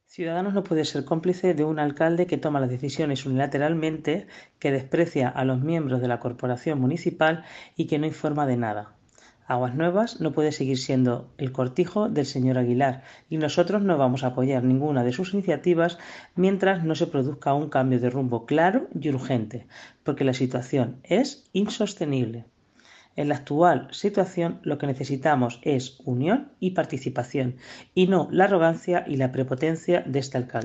Ciudadanos no puede ser cómplice de un alcalde que toma las decisiones unilateralmente, que desprecia a los miembros de la corporación municipal y que no informa de nada. Aguas Nuevas no puede seguir siendo el cortijo del señor Aguilar y nosotros no vamos a apoyar ninguna de sus iniciativas mientras no se produzca un cambio de rumbo claro y urgente, porque la situación es insostenible. En la actual situación lo que necesitamos es unión y participación, y no la arrogancia y la prepotencia de este alcalde.